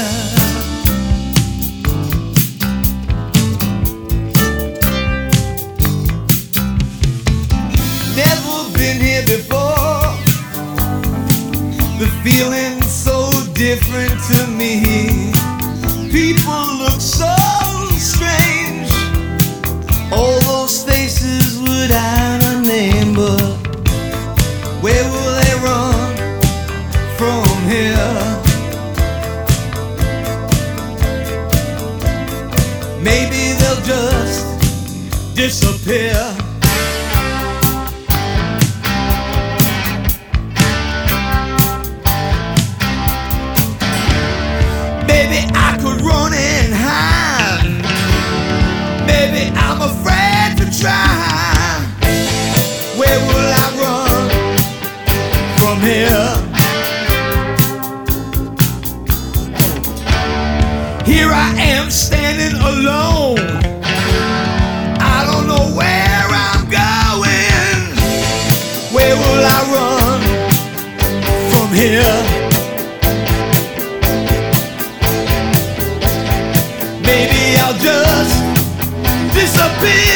Never been here before. The feeling's so different to me. People look so strange. All those faces without a name, but where will they run from here? Maybe they'll just disappear. Maybe I could run and hide. Maybe I'm afraid to try. Where will I run from here? Here I am standing alone. I don't know where I'm going. Where will I run from here? Maybe I'll just disappear.